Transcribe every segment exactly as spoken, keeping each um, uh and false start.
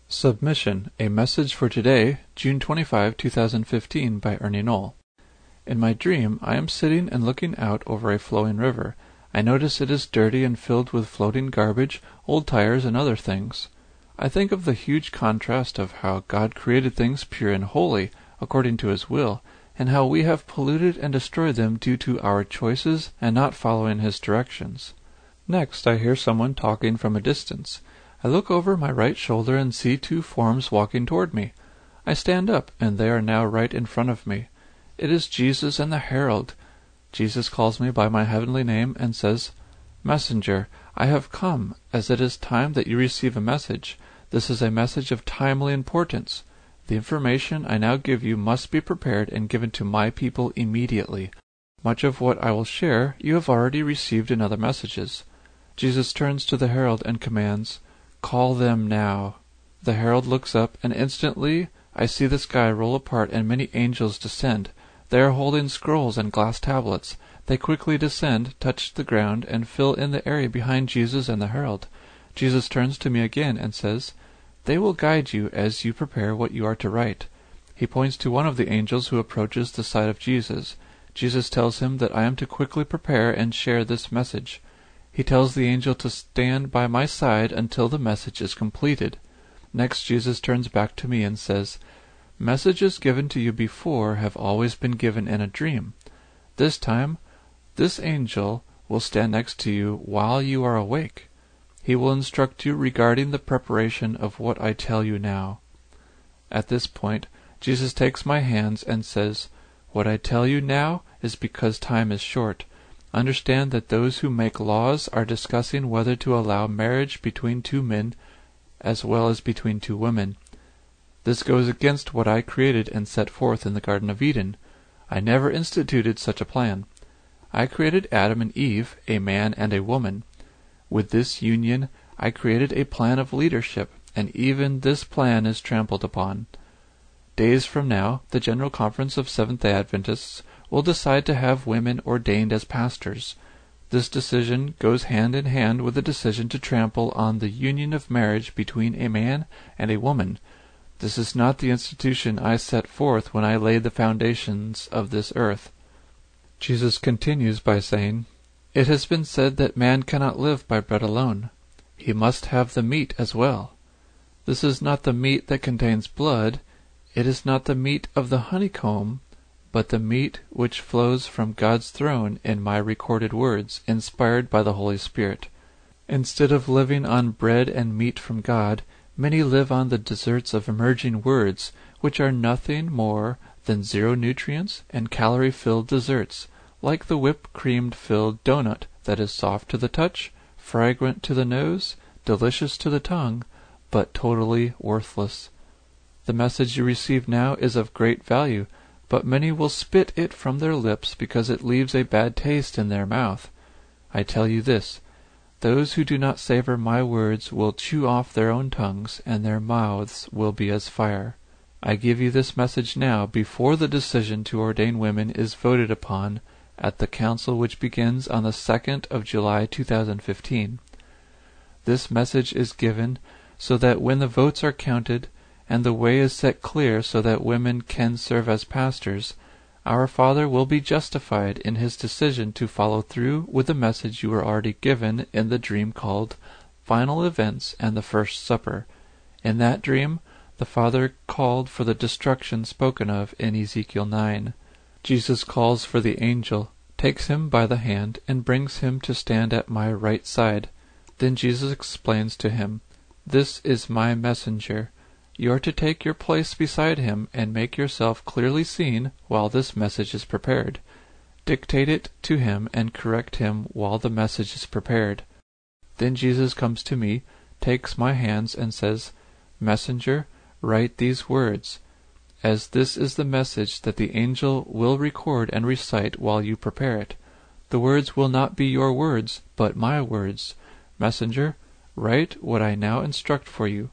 Submission, a message for today, June twenty-fifth, two thousand fifteen, by Ernie Knoll. In my dream, I am sitting and looking out over a flowing river. I notice it is dirty and filled with floating garbage, old tires, and other things. I think of the huge contrast of how God created things pure and holy, according to His will, and how we have polluted and destroyed them due to our choices and not following His directions. Next, I hear someone talking from a distance. I look over my right shoulder and see two forms walking toward me. I stand up, and they are now right in front of me. It is Jesus and the herald. Jesus calls me by my heavenly name and says, "Messenger, I have come, as it is time that you receive a message. This is a message of timely importance. The information I now give you must be prepared and given to my people immediately. Much of what I will share you have already received in other messages." Jesus turns to the herald and commands, "Call them now." The herald looks up, and instantly I see the sky roll apart and many angels descend. They are holding scrolls and glass tablets. They quickly descend, touch the ground, and fill in the area behind Jesus and the herald. Jesus turns to me again and says, "They will guide you as you prepare what you are to write." He points to one of the angels who approaches the side of Jesus. Jesus tells him that I am to quickly prepare and share this message. He tells the angel to stand by my side until the message is completed. Next, Jesus turns back to me and says, "Messages given to you before have always been given in a dream. This time, this angel will stand next to you while you are awake. He will instruct you regarding the preparation of what I tell you now." At this point, Jesus takes my hands and says, "What I tell you now is because time is short. Understand that those who make laws are discussing whether to allow marriage between two men as well as between two women. This goes against what I created and set forth in the Garden of Eden. I never instituted such a plan. I created Adam and Eve, a man and a woman. With this union, I created a plan of leadership, and even this plan is trampled upon. Days from now, the General Conference of Seventh-day Adventists will decide to have women ordained as pastors. This decision goes hand in hand with the decision to trample on the union of marriage between a man and a woman. This is not the institution I set forth when I laid the foundations of this earth." Jesus continues by saying, "It has been said that man cannot live by bread alone. He must have the meat as well. This is not the meat that contains blood. It is not the meat of the honeycomb, but the meat which flows from God's throne in my recorded words, inspired by the Holy Spirit. Instead of living on bread and meat from God, many live on the desserts of emerging words, which are nothing more than zero-nutrients and calorie-filled desserts, like the whipped-cream-filled donut that is soft to the touch, fragrant to the nose, delicious to the tongue, but totally worthless. The message you receive now is of great value, but many will spit it from their lips because it leaves a bad taste in their mouth. I tell you this, those who do not savor my words will chew off their own tongues, and their mouths will be as fire. I give you this message now, before the decision to ordain women is voted upon at the council which begins on the second of July two thousand fifteen. This message is given so that when the votes are counted, and the way is set clear so that women can serve as pastors, our Father will be justified in His decision to follow through with the message you were already given in the dream called Final Events and the First Supper. In that dream, the Father called for the destruction spoken of in Ezekiel nine. Jesus calls for the angel, takes him by the hand, and brings him to stand at my right side. Then Jesus explains to him, "This is my messenger. You are to take your place beside him and make yourself clearly seen while this message is prepared. Dictate it to him and correct him while the message is prepared." Then Jesus comes to me, takes my hands, and says, "Messenger, write these words, as this is the message that the angel will record and recite while you prepare it. The words will not be your words, but my words. Messenger, write what I now instruct for you."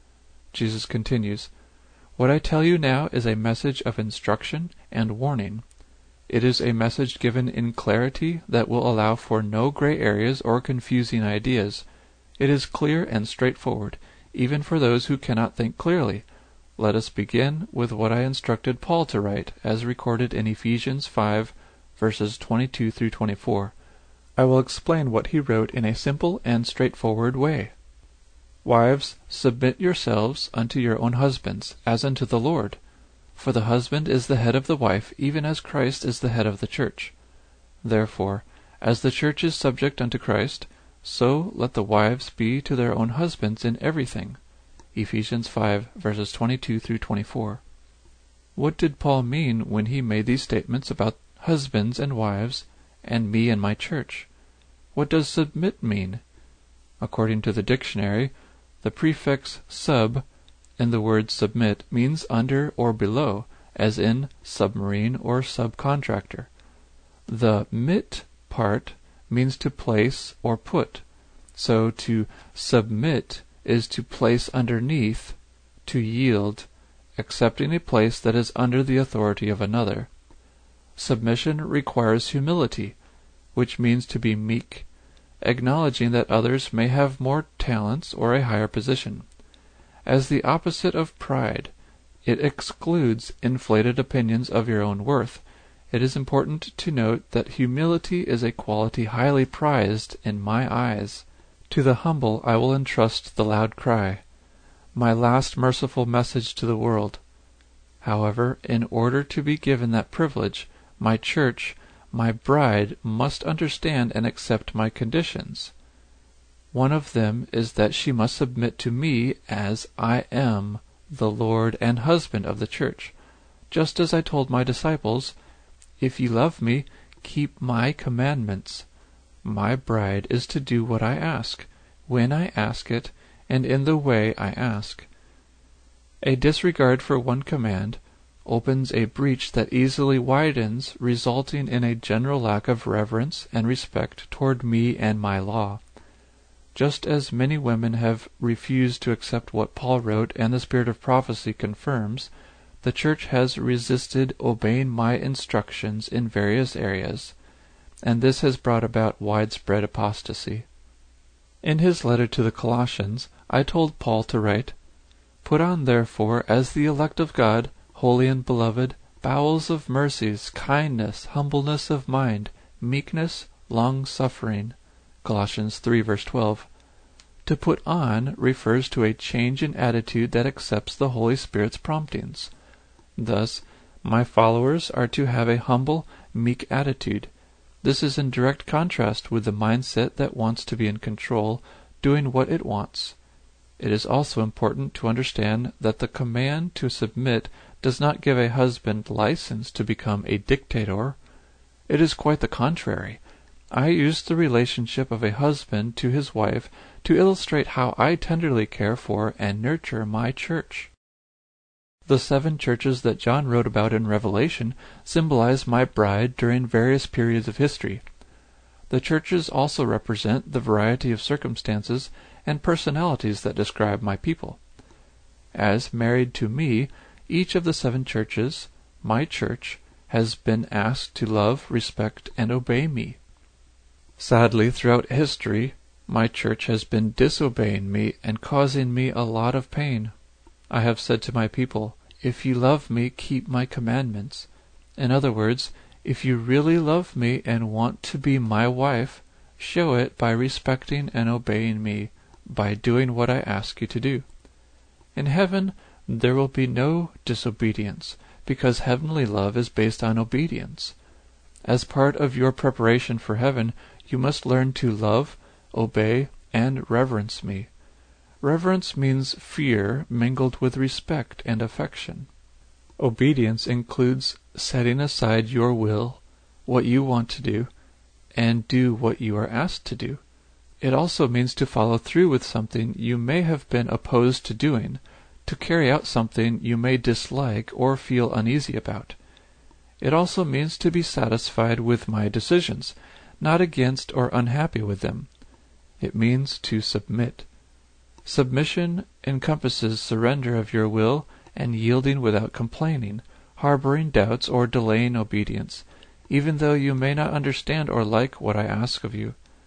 Jesus continues, "What I tell you now is a message of instruction and warning. It is a message given in clarity that will allow for no gray areas or confusing ideas. It is clear and straightforward, even for those who cannot think clearly. Let us begin with what I instructed Paul to write, as recorded in Ephesians five, verses twenty-two through twenty-four. I will explain what he wrote in a simple and straightforward way. Wives, submit yourselves unto your own husbands, as unto the Lord. For the husband is the head of the wife, even as Christ is the head of the church. Therefore, as the church is subject unto Christ, so let the wives be to their own husbands in everything. Ephesians five, verses twenty-two through twenty-four. What did Paul mean when he made these statements about husbands and wives, and me and my church? What does submit mean? According to the dictionary, the prefix sub in the word submit means under or below, as in submarine or subcontractor. The mit part means to place or put, so to submit is to place underneath, to yield, accepting a place that is under the authority of another. Submission requires humility, which means to be meek, acknowledging that others may have more talents or a higher position. As the opposite of pride, it excludes inflated opinions of your own worth. It is important to note that humility is a quality highly prized in my eyes. To the humble I will entrust the loud cry, my last merciful message to the world. However, in order to be given that privilege, my church, my bride, must understand and accept my conditions. One of them is that she must submit to me as I am the Lord and husband of the church, just as I told my disciples, "If ye love me, keep my commandments." My bride is to do what I ask, when I ask it, and in the way I ask. A disregard for one command opens a breach that easily widens, resulting in a general lack of reverence and respect toward me and my law. Just as many women have refused to accept what Paul wrote and the spirit of prophecy confirms, the church has resisted obeying my instructions in various areas, and this has brought about widespread apostasy. In his letter to the Colossians, I told Paul to write, "Put on therefore, as the elect of God, holy and beloved, bowels of mercies, kindness, humbleness of mind, meekness, long-suffering." Colossians three, verse twelve. To put on refers to a change in attitude that accepts the Holy Spirit's promptings. Thus, my followers are to have a humble, meek attitude. This is in direct contrast with the mindset that wants to be in control, doing what it wants. It is also important to understand that the command to submit does not give a husband license to become a dictator. It is quite the contrary. I use the relationship of a husband to his wife to illustrate how I tenderly care for and nurture my church. The seven churches that John wrote about in Revelation symbolize my bride during various periods of history. The churches also represent the variety of circumstances and personalities that describe my people. As married to me, each of the seven churches, my church, has been asked to love, respect, and obey me. Sadly, throughout history, my church has been disobeying me and causing me a lot of pain. I have said to my people, "If you love me, keep my commandments." In other words, if you really love me and want to be my wife, show it by respecting and obeying me, by doing what I ask you to do. In heaven, there will be no disobedience, because heavenly love is based on obedience. As part of your preparation for heaven, you must learn to love, obey, and reverence me. Reverence means fear mingled with respect and affection. Obedience includes setting aside your will, what you want to do, and do what you are asked to do. It also means to follow through with something you may have been opposed to doing, to carry out something you may dislike or feel uneasy about. It also means to be satisfied with my decisions, not against or unhappy with them. It means to submit. Submission encompasses surrender of your will and yielding without complaining, harboring doubts, or delaying obedience, even though you may not understand or like what I ask of you.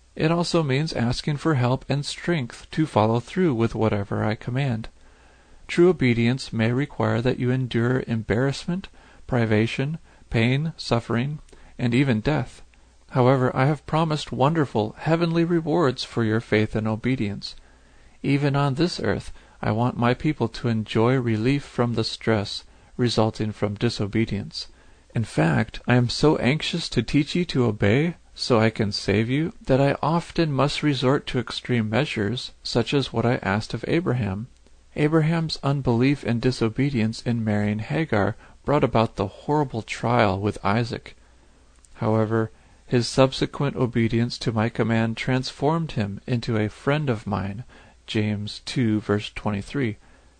It also means asking for help and strength to follow through with whatever I command. True obedience may require that you endure embarrassment, privation, pain, suffering, and even death. However, I have promised wonderful, heavenly rewards for your faith and obedience. Even on this earth, I want my people to enjoy relief from the stress resulting from disobedience. In fact, I am so anxious to teach you to obey so I can save you that I often must resort to extreme measures, such as what I asked of Abraham. Abraham's unbelief and disobedience in marrying Hagar brought about the horrible trial with Isaac. However, his subsequent obedience to my command transformed him into a friend of mine, James two, verse twenty-three.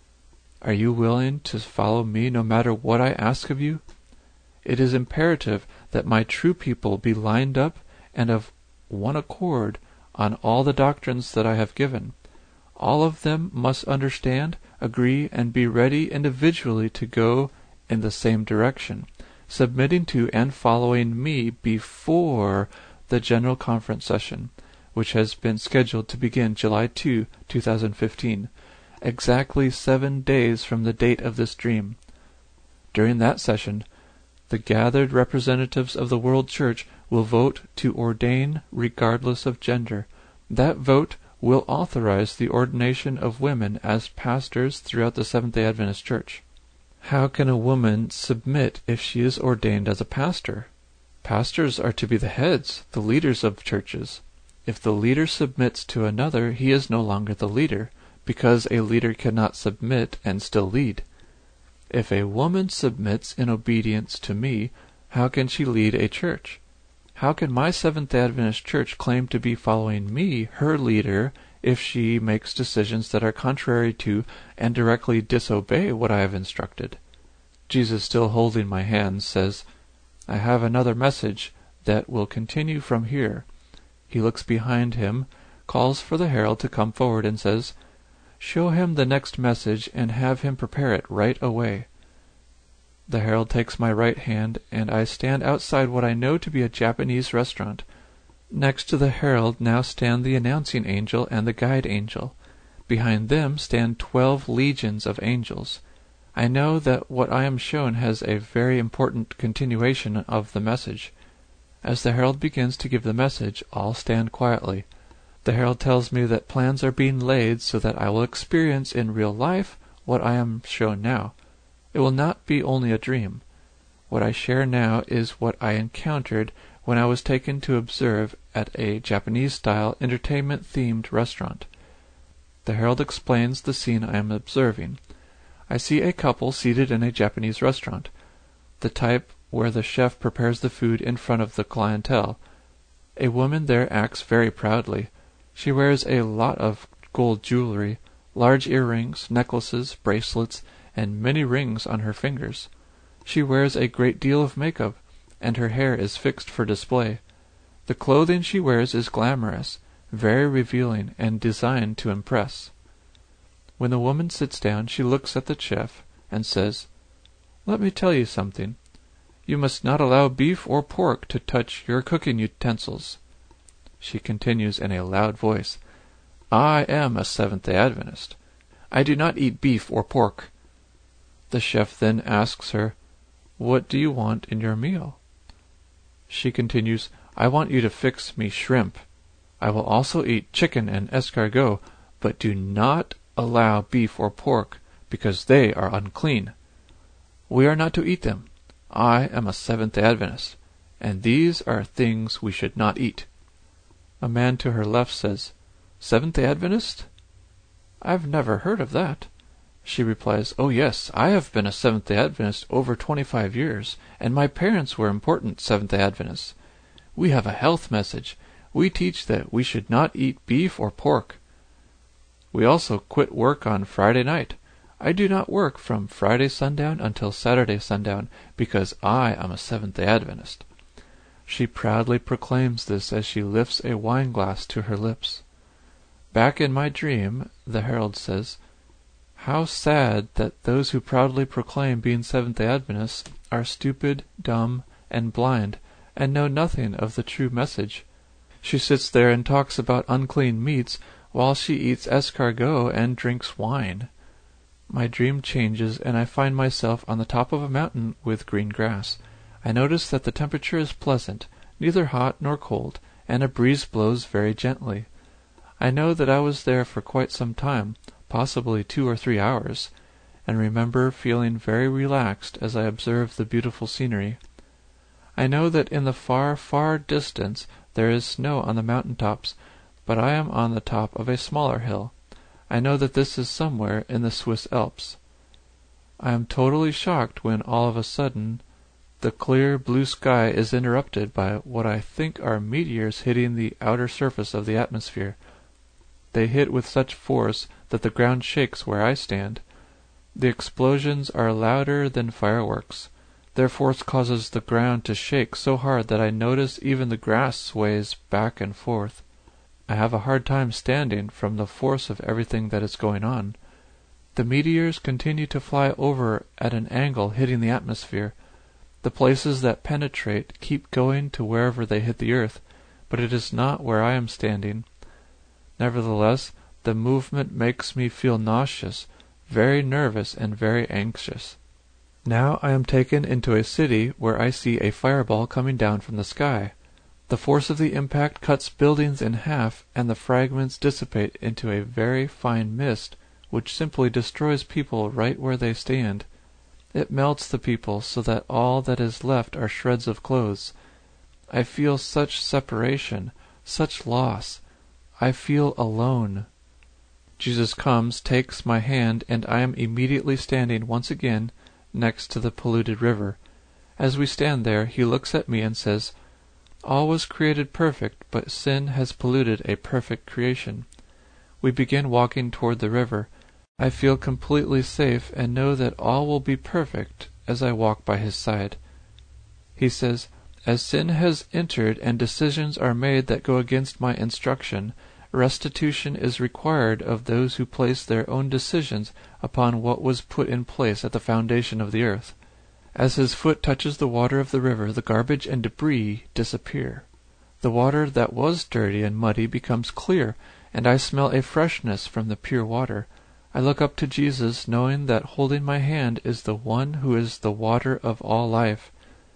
Are you willing to follow me no matter what I ask of you? It is imperative that my true people be lined up and of one accord on all the doctrines that I have given. All of them must understand, agree, and be ready individually to go in the same direction, submitting to and following me before the General Conference session, which has been scheduled to begin July second, two thousand fifteen, exactly seven days from the date of this dream. During that session, the gathered representatives of the World Church will vote to ordain regardless of gender. That vote will authorize the ordination of women as pastors throughout the Seventh-day Adventist Church. How can a woman submit if she is ordained as a pastor? Pastors are to be the heads, the leaders of churches. If the leader submits to another, he is no longer the leader, because a leader cannot submit and still lead. If a woman submits in obedience to me, how can she lead a church? How can my Seventh-day Adventist Church claim to be following me, her leader, if she makes decisions that are contrary to and directly disobey what I have instructed? Jesus, still holding my hand, says, I have another message that will continue from here. He looks behind him, calls for the herald to come forward, and says, Show him the next message and have him prepare it right away. The herald takes my right hand, and I stand outside what I know to be a Japanese restaurant. Next to the herald now stand the announcing angel and the guide angel. Behind them stand twelve legions of angels. I know that what I am shown has a very important continuation of the message. As the herald begins to give the message, all stand quietly. The herald tells me that plans are being laid so that I will experience in real life what I am shown now. It will not be only a dream. What I share now is what I encountered when I was taken to observe at a Japanese-style entertainment-themed restaurant. The herald explains the scene I am observing. I see a couple seated in a Japanese restaurant, the type where the chef prepares the food in front of the clientele. A woman there acts very proudly. She wears a lot of gold jewelry, large earrings, necklaces, bracelets, and many rings on her fingers. She wears a great deal of makeup, and her hair is fixed for display. The clothing she wears is glamorous, very revealing, and designed to impress. When the woman sits down, she looks at the chef and says, Let me tell you something. You must not allow beef or pork to touch your cooking utensils. She continues in a loud voice, I am a Seventh-day Adventist. I do not eat beef or pork. The chef then asks her, What do you want in your meal? She continues, I want you to fix me shrimp. I will also eat chicken and escargot, but do not allow beef or pork, because they are unclean. We are not to eat them. I am a Seventh-day Adventist, and these are things we should not eat. A man to her left says, Seventh-day Adventist? I've never heard of that. She replies, Oh yes, I have been a Seventh-day Adventist over twenty-five years, and my parents were important Seventh-day Adventists. We have a health message. We teach that we should not eat beef or pork. We also quit work on Friday night. I do not work from Friday sundown until Saturday sundown, because I am a Seventh-day Adventist. She proudly proclaims this as she lifts a wine glass to her lips. Back in my dream, the herald says, How sad that those who proudly proclaim being Seventh-day Adventists are stupid, dumb, and blind, and know nothing of the true message. She sits there and talks about unclean meats while she eats escargot and drinks wine. My dream changes, and I find myself on the top of a mountain with green grass. I notice that the temperature is pleasant, neither hot nor cold, and a breeze blows very gently. I know that I was there for quite some time, possibly two or three hours, and remember feeling very relaxed as I observed the beautiful scenery. I know that in the far, far distance there is snow on the mountain tops, but I am on the top of a smaller hill. I know that this is somewhere in the Swiss Alps. I am totally shocked when all of a sudden the clear blue sky is interrupted by what I think are meteors hitting the outer surface of the atmosphere. They hit with such force that the ground shakes where I stand. The explosions are louder than fireworks. Their force causes the ground to shake so hard that I notice even the grass sways back and forth. I have a hard time standing from the force of everything that is going on. The meteors continue to fly over at an angle, hitting the atmosphere. The places that penetrate keep going to wherever they hit the earth, but it is not where I am standing. Nevertheless, the movement makes me feel nauseous, very nervous, and very anxious. Now I am taken into a city where I see a fireball coming down from the sky. The force of the impact cuts buildings in half, and the fragments dissipate into a very fine mist, which simply destroys people right where they stand. It melts the people so that all that is left are shreds of clothes. I feel such separation, such loss. I feel alone. Jesus comes, takes my hand, and I am immediately standing once again next to the polluted river. As we stand there, he looks at me and says, "All was created perfect, but sin has polluted a perfect creation." We begin walking toward the river. I feel completely safe and know that all will be perfect as I walk by his side. He says, "As sin has entered and decisions are made that go against my instruction, restitution is required of those who place their own decisions upon what was put in place at the foundation of the earth." As his foot touches the water of the river, the garbage and debris disappear. The water that was dirty and muddy becomes clear, and I smell a freshness from the pure water. I look up to Jesus, knowing that holding my hand is the one who is the water of all life.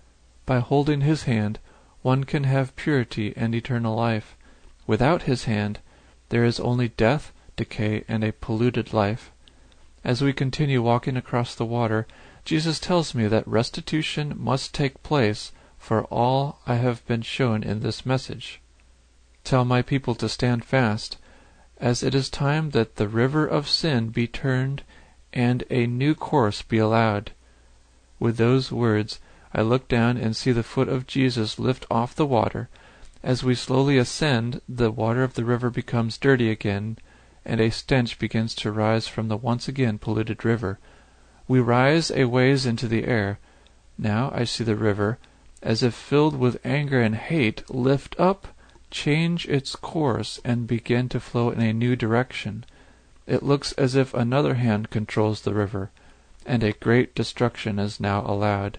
By holding his hand, one can have purity and eternal life. Without his hand, there is only death, decay, and a polluted life. As we continue walking across the water, Jesus tells me that restitution must take place for all I have been shown in this message. Tell my people to stand fast, as it is time that the river of sin be turned and a new course be allowed. With those words, I look down and see the foot of Jesus lift off the water. As we slowly ascend, the water of the river becomes dirty again, and a stench begins to rise from the once again polluted river. We rise a ways into the air. Now I see the river, as if filled with anger and hate, lift up, change its course, and begin to flow in a new direction. It looks as if another hand controls the river, and a great destruction is now allowed.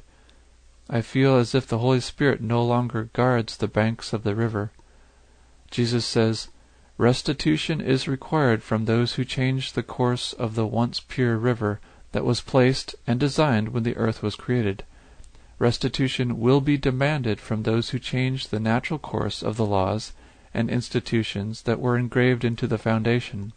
I feel as if the Holy Spirit no longer guards the banks of the river. Jesus says, "Restitution is required from those who change the course of the once pure river that was placed and designed when the earth was created. Restitution will be demanded from those who change the natural course of the laws and institutions that were engraved into the foundation.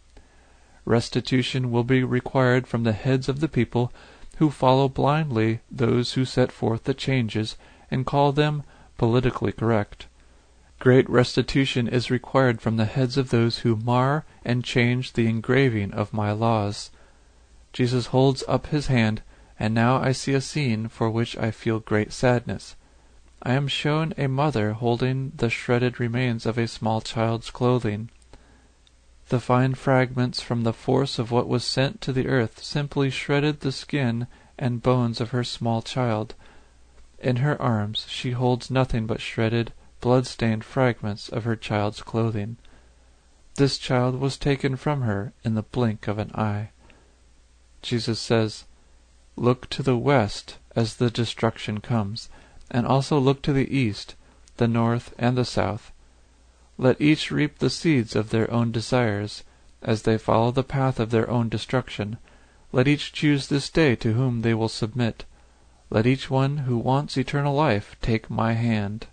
Restitution will be required from the heads of the people who follow blindly those who set forth the changes and call them politically correct. Great restitution is required from the heads of those who mar and change the engraving of my laws." Jesus holds up his hand, and now I see a scene for which I feel great sadness. I am shown a mother holding the shredded remains of a small child's clothing. The fine fragments from the force of what was sent to the earth simply shredded the skin and bones of her small child. In her arms she holds nothing but shredded, blood-stained fragments of her child's clothing. This child was taken from her in the blink of an eye. Jesus says, "Look to the west as the destruction comes, and also look to the east, the north, and the south. Let each reap the seeds of their own desires, as they follow the path of their own destruction. Let each choose this day to whom they will submit. Let each one who wants eternal life take my hand."